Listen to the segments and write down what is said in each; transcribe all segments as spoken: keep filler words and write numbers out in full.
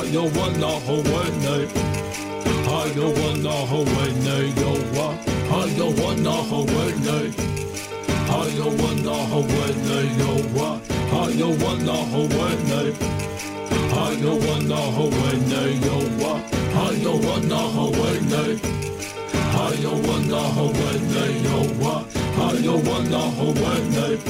하여 원나 호원네 하여 원나 호원네 여와 하여 원나 호원네 하여 원나 호원네 여와 하여 원나 호원네 하여 원나 호원네 여와 하여 원나 호원네 하여 원나 호원네 여와 하여 원나 호원네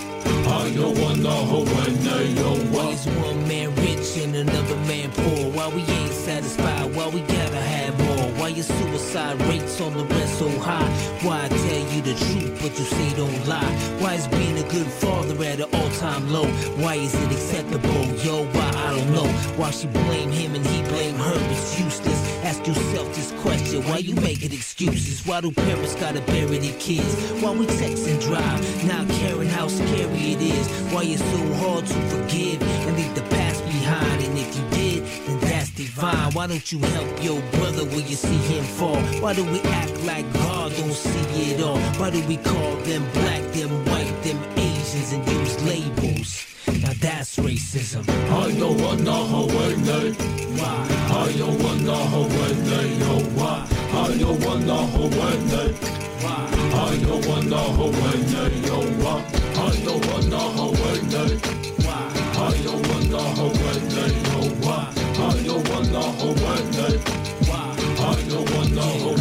하여 원나 호원네 여와 Why is one man rich and another man poor? Why we ain't satisfied? Why we gotta have more? Why your suicide rates on the rest so high? Why I tell you the truth but you say don't lie? Why is being a good father at an all-time low? Why is it acceptable? Yo, why I don't know. Why she blame him and he blame her? It's useless. Ask yourself this question. Why you making excuses? Why do parents gotta bury their kids? Why we text and drive, not caring how scary it is? Why it's so hard to forgive and leave the past behind? And if you did, then that's divine. Why don't you help your brother when you see him fall? Why do we act like God don't see it all? Why do we call them black, them white, them Asians and use labels? Now that's racism. 하여 원나 호원네 Why? 하여 원나 호원네 여와 하여 원나 호원네 Why? 하여 원나 호원네 여와 하여 원나 호원네 Why? 하여 원나 호원네 여와 하여 원나 호원네 Why? 하여 원나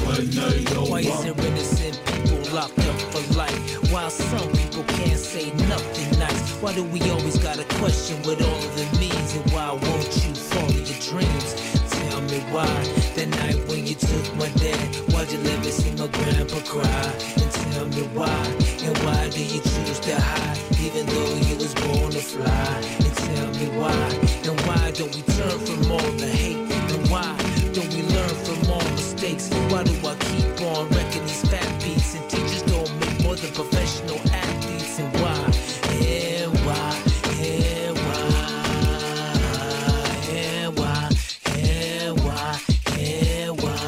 호원네 Why is 여와 there innocent people locked up for life? While some people can't say nothing nice. Why do we always gotta question what all of it means? And why won't you follow your dreams? Tell me why. That night when you took my dad, why'd you let me see my grandpa cry? And tell me why. And why do you choose to hide, even though you was born to fly? And tell me why. And why don't we turn from all the hate? And why don't we learn from all mistakes? Why do I keep on wrecking these fat beats? And teachers don't make more than professional athletes. And why? And why? And why? And why? And why? And why?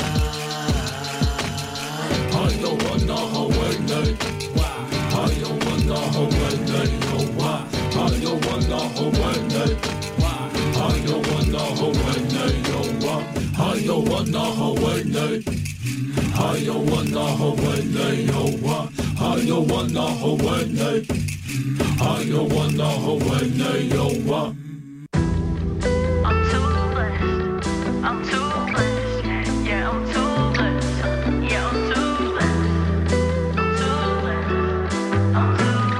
하여 원나 호원네 Why? 하여 원나 호원네 여와 하여 원나 호원네 Why? 하여 원나 호원네 여와 하여 원나 호원네 하여 원나 호원네 여와 하여 원나 호원네 하여 원나 호원네 여와 I'm too blessed. I'm too blessed. Yeah, I'm too blessed. Yeah, I'm too blessed. I'm too blessed. I'm too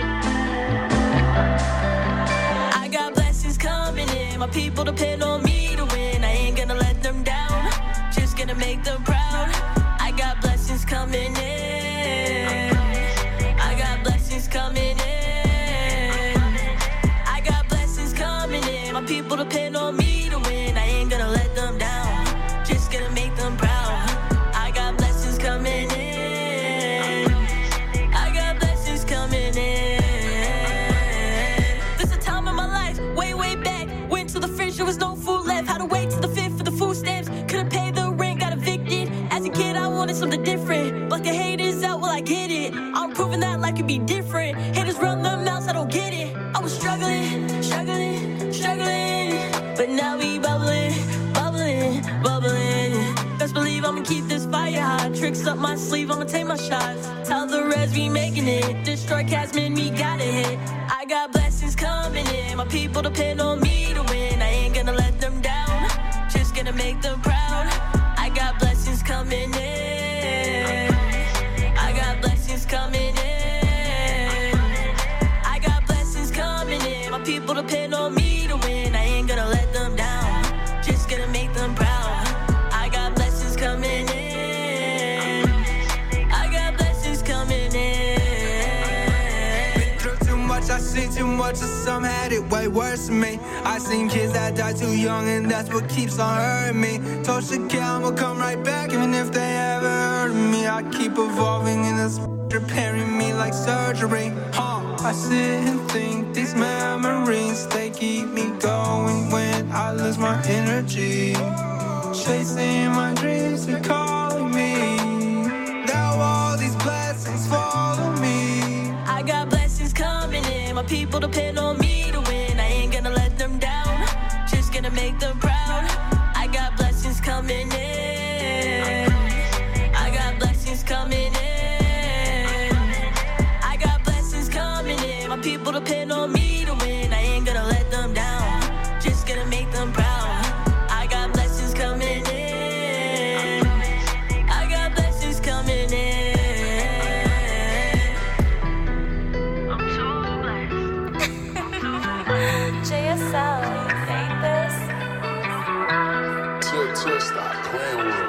blessed. I got blessings coming in. My people depend on me to win. I ain't gonna let them down. Just gonna make them proud. I got blessings coming in. I got blessings coming in. I got blessings coming in. My people depend on me to win. I ain't gonna let them down. Just gonna make them proud. I got blessings coming in. I got blessings coming in. There's a time in my life, way, way back. Went to the fridge, there was no food left. Had to wait to the fifth for the food stamps. Couldn't pay the rent, got evicted. As a kid, I wanted something different. But the haters out, well, I get it. I'm proving that life can be different. Haters run their mouths, I don't get it. I was struggling, struggling, struggling. But now we bubbling, bubbling, bubbling. Best believe I'ma keep this fire hot. Tricks up my sleeve, I'ma take my shots. Tell the rest we making it. Destroy cats, man, we gotta hit. I got blessings coming in. My people depend on me to win. I ain't gonna let them down. Just gonna make them proud. I got blessings coming in. I got blessings coming in. I got blessings coming in. My people depend on me to win. I ain't gonna let them down. Just gonna make them proud. I got blessings coming in. I got blessings coming in. Been through too much, I seen too much, and some had it way worse than me. I seen kids that die too young, and that's what keeps on hurting me. Told Shakira I'ma come right back, even if they ever hurt me. I keep evolving, and this repairing me like surgery. Huh? I sit and think these memories, they keep me going when I lose my energy. Chasing my dreams, they're calling me. Now all these blessings follow me. I got blessings coming in. My people depend on me to win. I ain't gonna let them down. Just gonna gonna make them proud. I got blessings coming in. I got blessings coming in. I got blessings coming in. My people depend on me to win. I ain't gonna let them down. Just gonna make them proud. I got blessings coming in. I got blessings coming in. J S L, you think this? Chill, chill, stop playing with me.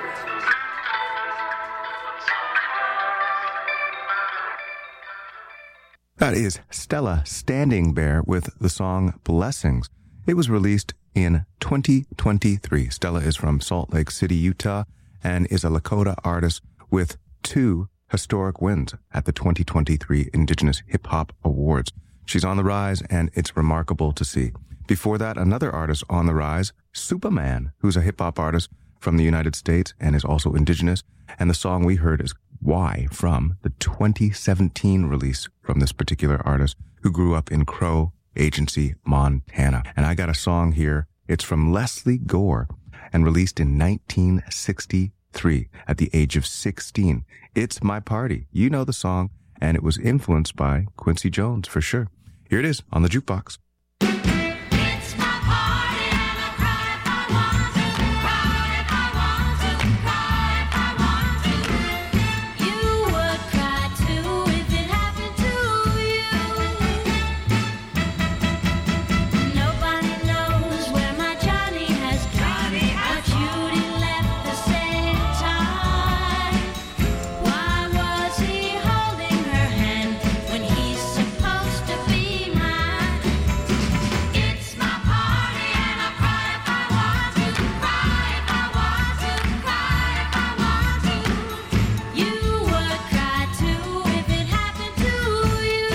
That is Stella Standing Bear with the song Blessings. It was released in twenty twenty-three. Stella is from Salt Lake City, Utah, and is a Lakota artist with two historic wins at the twenty twenty-three Indigenous Hip Hop Awards. She's on the rise, and it's remarkable to see. Before that, another artist on the rise, Superman, who's a hip-hop artist from the United States and is also Indigenous. And the song we heard is Why from the twenty seventeen release from this particular artist who grew up in Crow Agency, Montana. And I got a song here. It's from Leslie Gore and released in nineteen sixty-three at the age of sixteen. It's My Party. You know the song, and it was influenced by Quincy Jones for sure. Here it is on the jukebox. It's my party and I cry if I want to, cry if I want to, cry if I want to. You would cry too if it happened to you. Nobody knows where my Johnny has gone, but Judy left the same time. Why was he holding her hand when he's supposed to be mine? It's my party and I cry if I want to, cry if I want to, cry if I want to. You would cry too if it happened to you.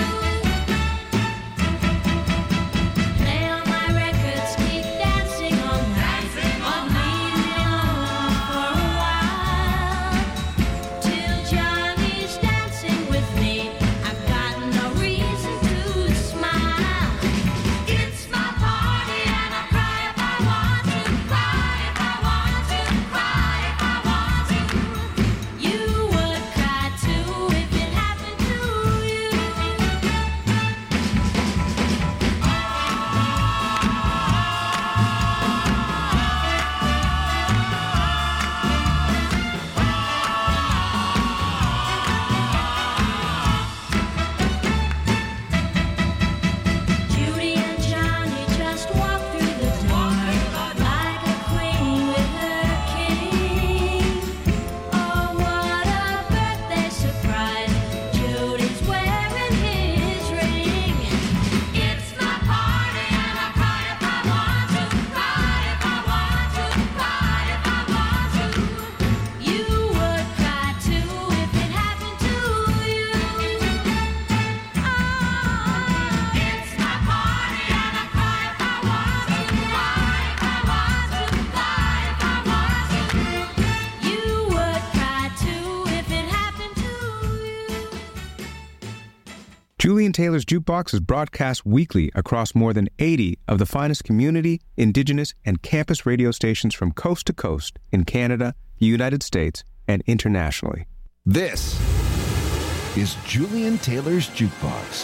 Play all my records, keep dancing all night, or leave me alone for a while. Till Johnny's dancing with me, I've got no reason to smile. It's my party and I cry if I want to, cry if I want to, cry if I want to. You would cry too if it happened to you. Judy and Johnny just walked through the door like a queen with her king. Oh, what a birthday surprise! Judy's wearing his ring. It's my party and I cry if I want to, cry if I want to, cry if I want to. You would cry too if it happened to you. Oh, it's my party and I cry if I want to, cry if I want to, cry if I want to. You would cry too if it happened to you. Julian Taylor's Jukebox is broadcast weekly across more than eighty of the finest community, indigenous, and campus radio stations from coast to coast in Canada, the United States, and internationally. This is Julian Taylor's Jukebox.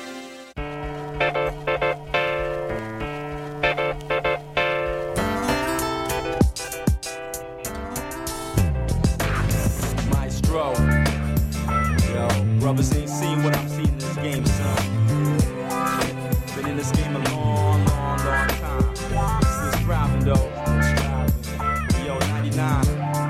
Maestro. Yo, brothers ain't seen what I'm seeing in this game, son. Been in this game a long, long, long time. Still striving, though. Yo, ninety-nine.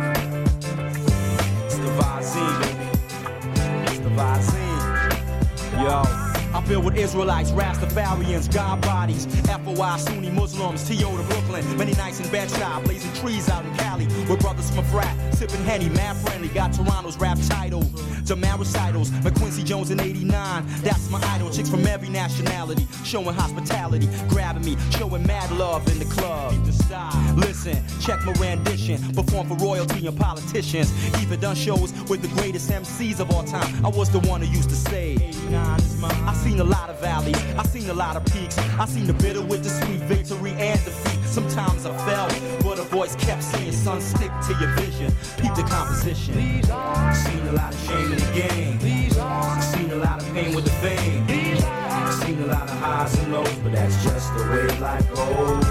It's the Vazine, baby. It's the Vazine. Yo. I build with Israelites, Rastafarians, God bodies, F O I, Sunni Muslims, T O to Brooklyn. Many nights in Bed-Stuy, blazing trees out in Cali. We're brothers from a frat, sipping Henny, mad friendly. Got Toronto's rap title, Jamal recitals, McQuincy Jones in eighty-nine. That's my idol, chicks from every nationality, showing hospitality, grabbing me, showing mad love in the club. Listen, check my rendition, perform for royalty and politicians. Even done shows with the greatest M Cs of all time. I was the one who used to say, I seen a lot of valleys, I seen a lot of peaks, I seen the bitter with the sweet, victory and defeat. Sometimes I fell, but a voice kept saying, son, stick to your vision. Peep the composition. Seen a lot of shame in the game. Seen a lot of pain with the fame. Seen a lot of highs and lows, but that's just the way life goes.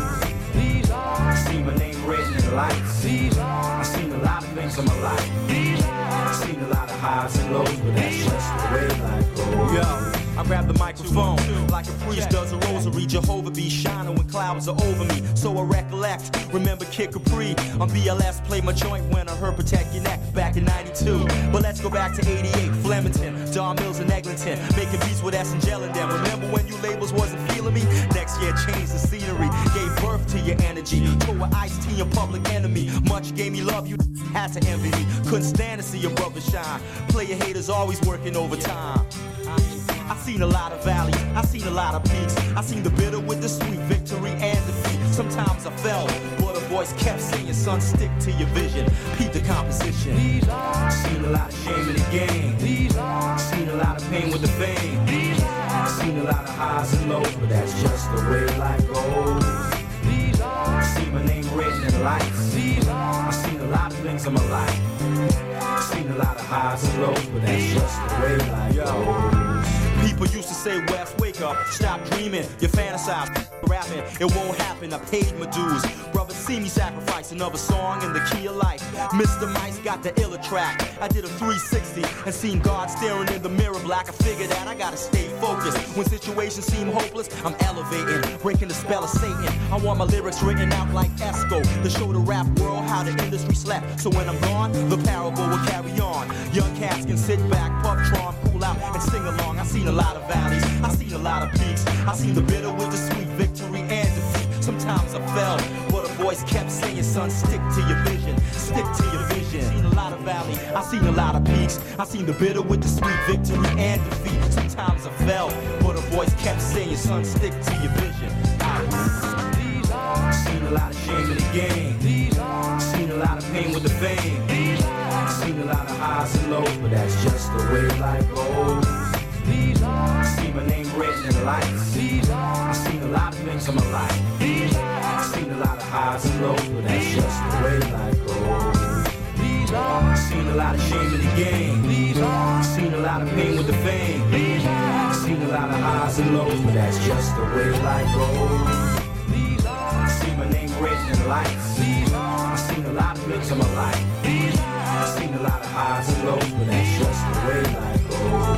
Seen my name written in lights. I seen a lot of things in my life. Seen a lot of highs and lows, but that's just the way life goes. Yo. I grab the microphone like a priest does a rosary. Jehovah be shining when clouds are over me. So I recollect, remember Kid Capri on B L S, played my joint when I heard Protect Your Neck back in ninety-two. But let's go back to eighty-eight, Flemington, Don Mills and Eglinton, making beats with S and Gel and them. Remember when you labels wasn't feeling me? Next year changed the scenery, gave birth to your energy. Tour Ice-T, your public enemy. Much gave me love, you had to envy me. Couldn't stand to see your brother shine. Player haters always working overtime. I seen a lot of valleys, I seen a lot of peaks. I seen the bitter with the sweet, victory and defeat. Sometimes I fell, but a voice kept saying, son, stick to your vision. Peep the composition. Seen a lot of shame in the game. Seen a lot of pain with the fame. Seen a lot of highs and lows, but that's just the way life goes. Seen my name written in lights. I seen a lot of things in my life. Seen a lot of highs and lows, but that's just the way life goes. People used to say, Wes, wake up, stop dreaming, you fantasize, rapping, it won't happen, I paid my dues. Brother, see me sacrifice another song in the key of life. Mister Mice got the iller track. I did a three sixty and seen God staring in the mirror black. I figured that I gotta stay focused. When situations seem hopeless, I'm elevating, breaking the spell of Satan. I want my lyrics written out like Esco to show the rap world how the industry slept. So when I'm gone, the parable will carry on. Young cats can sit back, puff tron, cool out, and sing along. I seen a lot of valleys, I seen a lot of peaks. I seen the bitter with the sweet, victory and defeat. Sometimes I fell, but a voice kept saying, son, stick to your vision, stick to your vision. Seen a lot of valleys, I seen a lot of peaks. I seen the bitter with the sweet, victory and defeat. Sometimes I fell, but a voice kept saying, son, stick to your vision. Seen a lot of shame in the game. Seen a lot of pain with the fame. Seen a lot of highs and lows, but that's just the way life goes. Seen my name written in lights. I seen a lot of things in my life. Seen a lot of highs and lows, but that's just the way life goes. Seen a lot of shame in the game. Seen a lot of pain with the fame. Seen a lot of highs and lows, but that's just the way life goes. Seen my name written in lights. I seen a lot of things in my life. I seen a lot of highs and lows, but that's just the way life goes.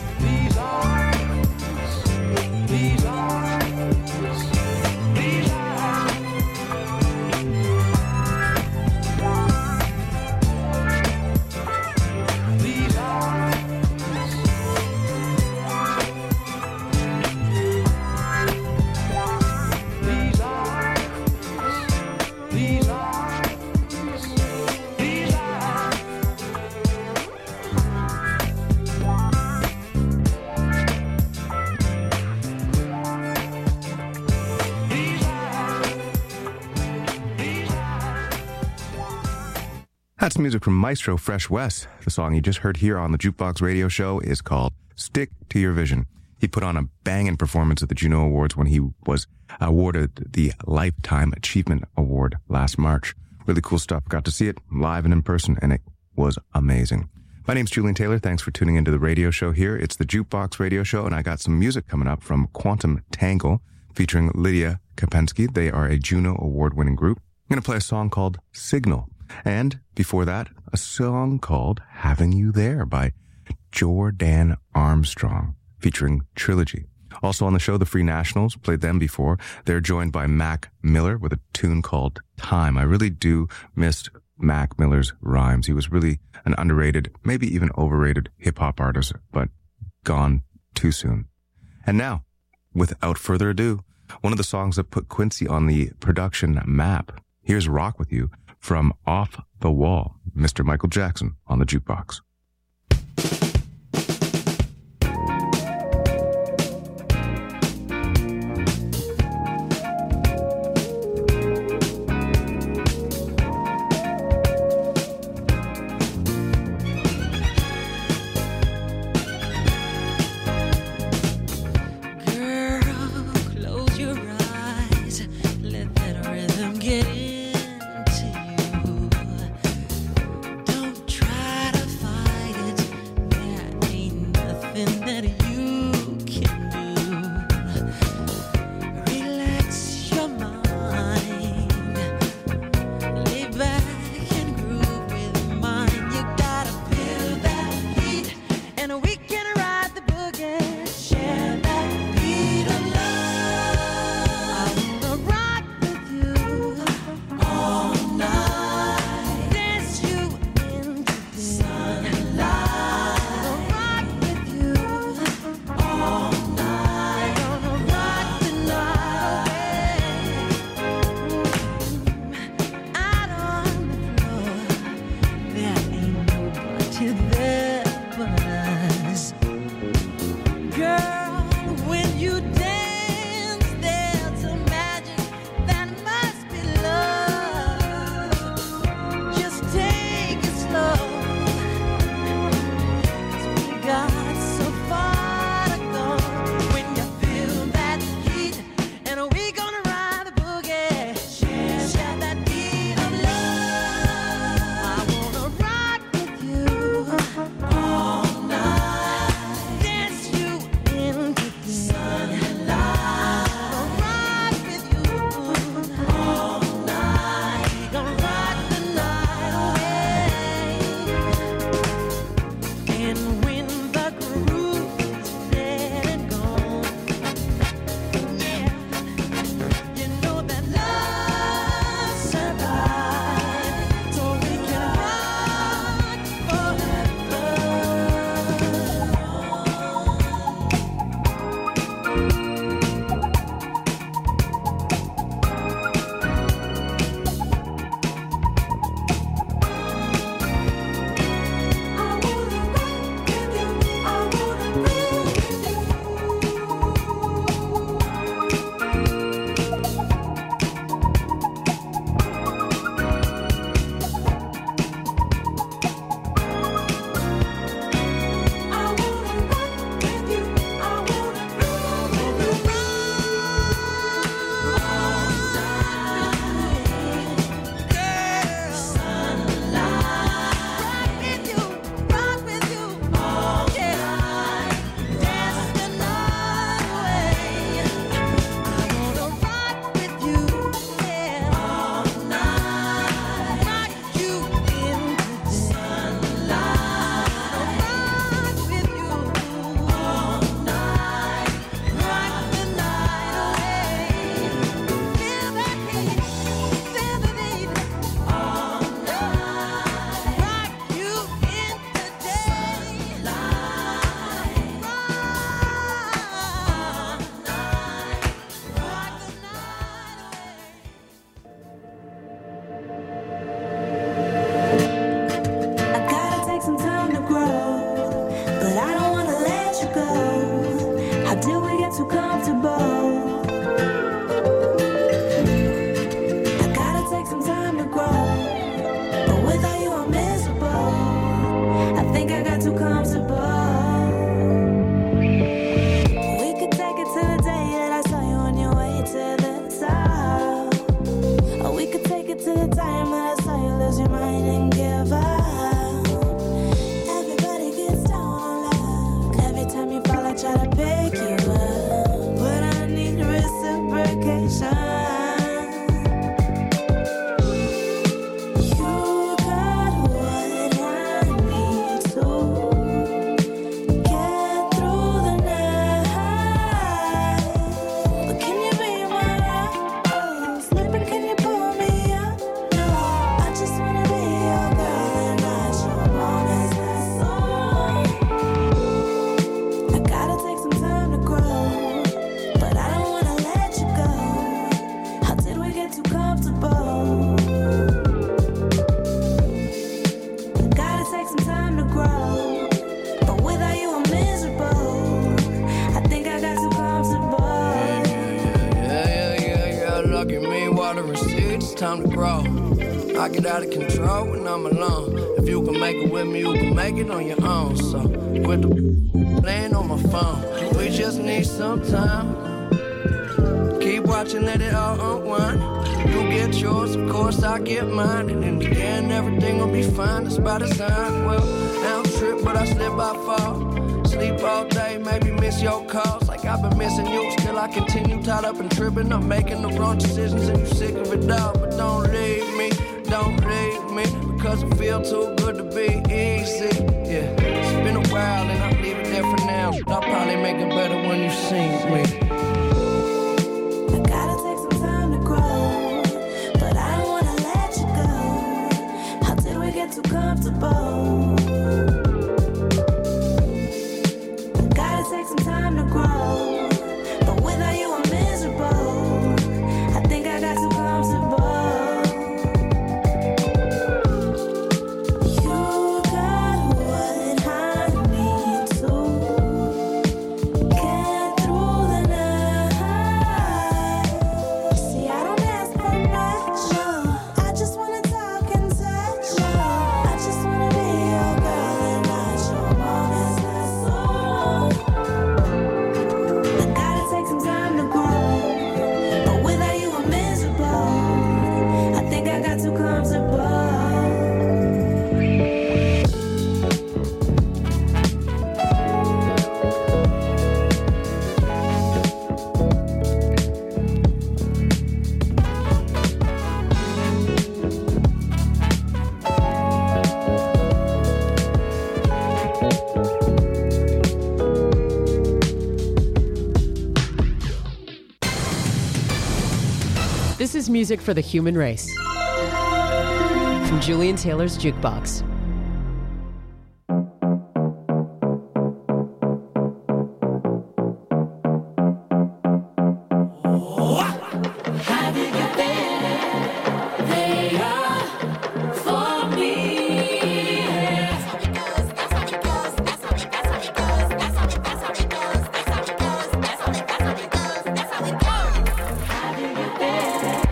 That's music from Maestro Fresh Wes. The song you just heard here on the Jukebox Radio Show is called Stick to Your Vision. He put on a banging performance at the Juno Awards when he was awarded the Lifetime Achievement Award last March. Really cool stuff. Got to see it live and in person, and it was amazing. My name's Julian Taylor. Thanks for tuning into the radio show here. It's the Jukebox Radio Show, and I got some music coming up from Quantum Tangle featuring Lydia Kapensky. They are a Juno Award-winning group. I'm going to play a song called Signal. And before that, a song called Having You There by Jordan Armstrong featuring Trilogy. Also on the show, the Free Nationals, played them before. They're joined by Mac Miller with a tune called Time. I really do miss Mac Miller's rhymes. He was really an underrated, maybe even overrated hip-hop artist, but gone too soon. And now, without further ado, one of the songs that put Quincy on the production map. Here's Rock With You from Off the Wall, Mister Michael Jackson on the Jukebox. Girl, close your eyes, let that rhythm get into you. Don't try to fight it. There ain't nothing that you can do. Relax your mind. Lay back and groove with mine. You gotta feel that heat, and we can ride the boogie. Share that beat of love. I wanna rock with you all night. Dance you into the sunlight. Rock with you all night. Gonna rock the night away. Out on the floor, there ain't nobody there but us. Girl, when you dance, there's a magic that must be love. Just take it slow, 'cause we got so far to go. When you feel that heat, and we gonna ride the boogie. Share, share that beat of love. I wanna rock with you all night. Dance you into the sunlight. Rock with you all night. Gonna rock the night away. And when the groove is dead and gone, yeah, you know that love survives, so we can rock forever. I gotta take some time to grow, but I don't wanna let you go. How did we get too comfortable? I gotta take some time to grow, but without you I'm miserable. I think I got too comfortable. We could take it to the day that I saw you on your way to the top. Or we could take it to the time that I saw you lose your mind and give up. Everybody gets down on luck. Every time you fall, I try to pick you up, but I need reciprocation. You got what I need to get through the night. But can you be my love? Slipping, can you pull me up? No, I just wanna be your girl and not your woman. I gotta take some time to grow, but I don't wanna let you go. How did we get too comfortable? I gotta take some time to grow, but without you I'm miserable. I think I got too comfortable. Yeah, yeah, yeah, yeah. Look at me, water and seed, it's time to grow. I get out of control when I'm alone. If you can make it with me, you can make it on your own. So, quit the playing on my phone. We just need some time. Keep watching, let it all unwind. You get yours, of course I get mine. And in the end, everything will be fine. That's by design. Well, now I'm tripped, but I slip, I fall. Sleep all day, maybe miss your calls. Like I've been missing you, still I continue tied up and tripping. I'm making the wrong decisions and you sick of it all. But don't leave me, don't leave me, because it feel too good to be easy. Yeah, it's been a while and I'll leave it there for now. I'll probably make it better when you see me. I gotta take some time to grow, but I don't wanna let you go. How did we get too comfortable? Take some time to grow, but without you I'm miserable. I think I got too comfortable. You got what I need to get through the night. See, I don't ask for much, no. I just wanna talk and touch, no. I just wanna be your girl and not your mom's soul. Take some time to grow, but without you I'm miserable. I think I got too comfortable. This is music for the human race. From Julian Taylor's Jukebox. How did you get there? They are for me. That's how it goes, that's how it goes, that's how it goes, that's how it goes, that's how it goes, that's how it goes, that's how it goes, that's how it goes, that's how it goes. How did you get there?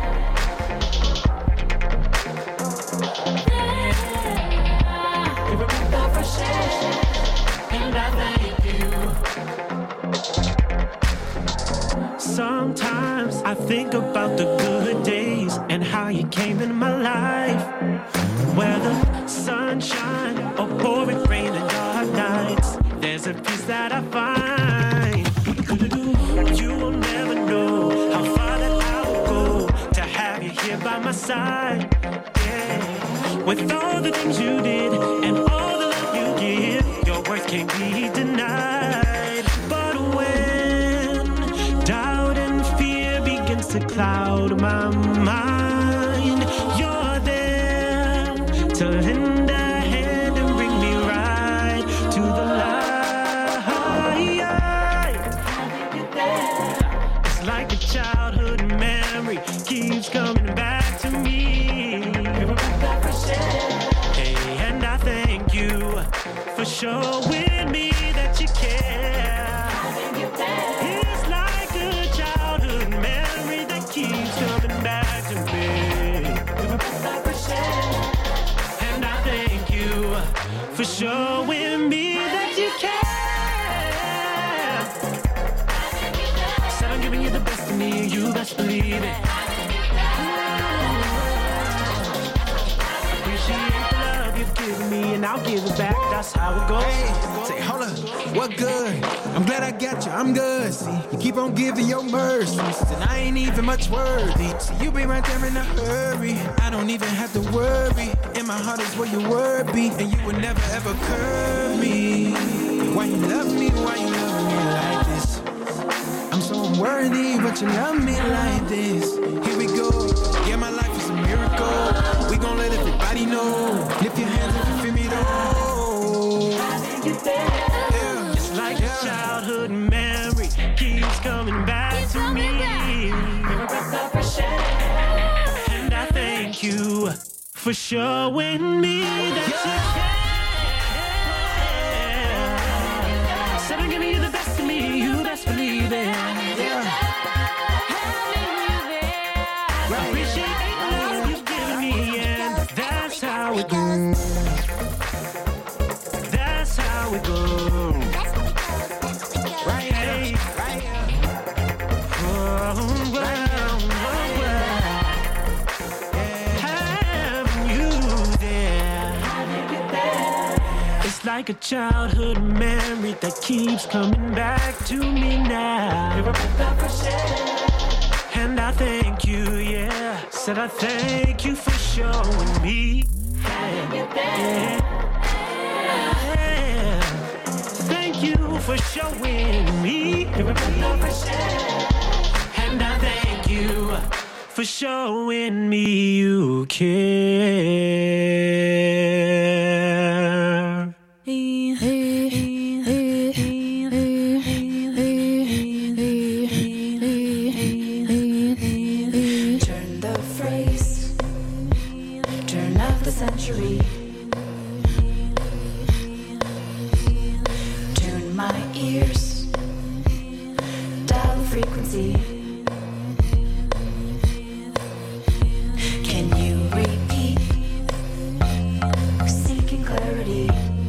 Sometimes I think about the good days and how you came in my life. Whether sunshine or pouring rain and dark nights, there's a peace that I find. You will never know how far that I will go to have you here by my side. Yeah. With all the things you did and all the love you give, your worth can't be denied. But when doubt and fear begins to cloud my mind, you're there to lend a hand and bring me right to the light. It's like a childhood memory keeps coming back to me. Hey, and I thank you for showing me that you care. It's like a childhood memory that keeps coming back to me. And I thank you for showing me that you care. Said I'm giving you the best of me, you best believe it. Appreciate the love you've given me, and I'll give it back. That's how it goes. Hey, say, hold up, what good? I'm glad I got you, I'm good. See, you keep on giving your mercies, and I ain't even much worthy. See, you be right there in a hurry. I don't even have to worry. In my heart is where your word be, and you would never ever curve me. Why you love me? Why you love me like this? I'm so unworthy, but you love me like this. Here we go. Yeah, my life is a miracle. We gon' let everybody know. Lift your hands if you feel me though. Yeah. It's like yeah. a childhood memory keeps coming back to me. And I thank you for showing me that yeah. you care. Said I'm giving you the best of me, you best believe it. Yeah. I appreciate the love you've given me, and that's how it goes. That's how it goes. Right here, right here. Oh, right. like a childhood memory that keeps coming back to me now. You're a breath of fresh air. And I thank you, yeah. Said I thank you for showing me. Yeah, yeah, yeah. Thank you for showing me. You're a breath of fresh air. And I thank you for showing me you care. Hey, hey, hey, hey, hey. Turn the phrase, turn of the century. Tune my ears, dial the frequency. Can you repeat? Seeking clarity.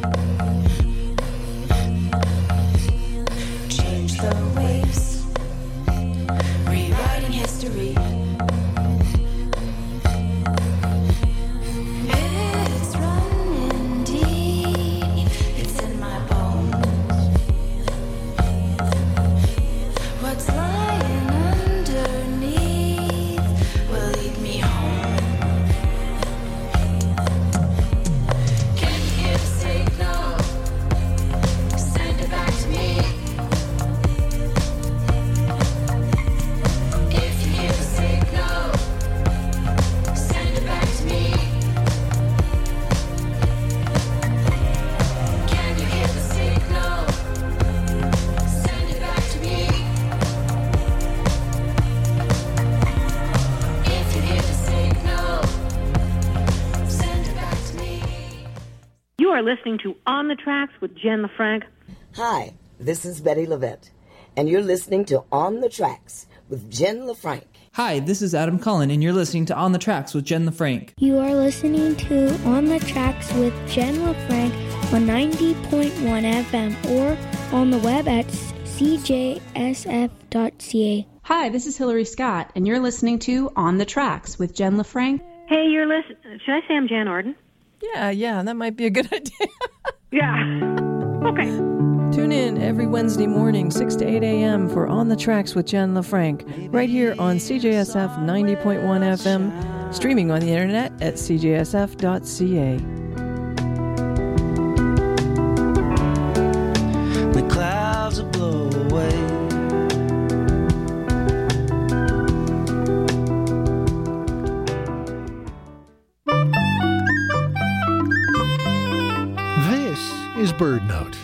Change the waves, rewriting history. It's running deep, it's in my bones. What's lying underneath will lead me home. Can you hear the signal? Send it back to me. If you hear the signal, send it back to me. Can you hear the signal? Send it back to me. If you hear the signal, send it back to me. You are listening to On the Tracks with Jen LaFranc. Hi, this is Betty Levette, and you're listening to On the Tracks with Jen LaFranc. Hi, this is Adam Cullen, and you're listening to On the Tracks with Jen LaFranc. You are listening to On the Tracks with Jen LaFranc on ninety point one F M or on the web at c j s f dot c a. Hi, this is Hillary Scott, and you're listening to On the Tracks with Jen LaFranc. Hey, you're listening. Should I say I'm Jan Arden? Yeah, yeah, that might be a good idea. Yeah. Okay. Tune in every Wednesday morning, six to eight a.m. for On the Tracks with Jen LaFranc, right here on C J S F ninety point one F M, streaming on the internet at c j s f dot c a. The clouds will blow away. This is Bird Note.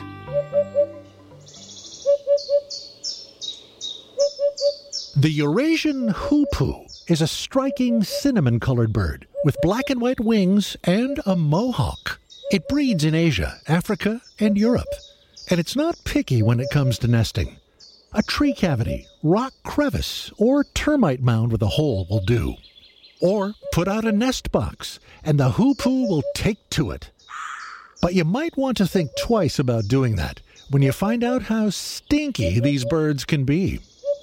The Eurasian hoopoe is a striking cinnamon-colored bird with black and white wings and a mohawk. It breeds in Asia, Africa, and Europe, and it's not picky when it comes to nesting. A tree cavity, rock crevice, or termite mound with a hole will do. Or put out a nest box, and the hoopoe will take to it. But you might want to think twice about doing that when you find out how stinky these birds can be.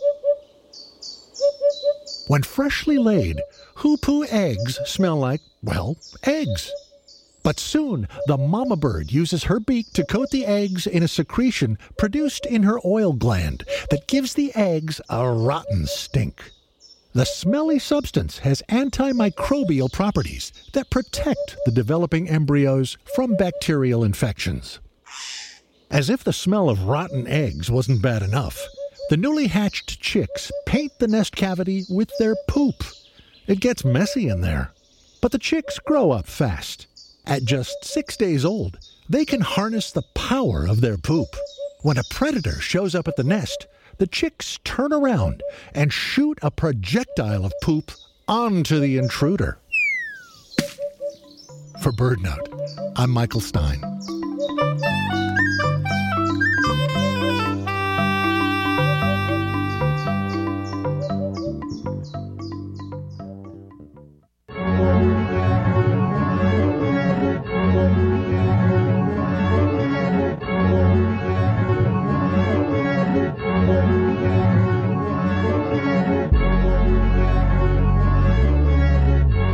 When freshly laid, hoopoe eggs smell like, well, eggs. But soon, the mama bird uses her beak to coat the eggs in a secretion produced in her oil gland that gives the eggs a rotten stink. The smelly substance has antimicrobial properties that protect the developing embryos from bacterial infections. As if the smell of rotten eggs wasn't bad enough, the newly hatched chicks paint the nest cavity with their poop. It gets messy in there. But the chicks grow up fast. At just six days old, they can harness the power of their poop. When a predator shows up at the nest, the chicks turn around and shoot a projectile of poop onto the intruder. For BirdNote, I'm Michael Stein.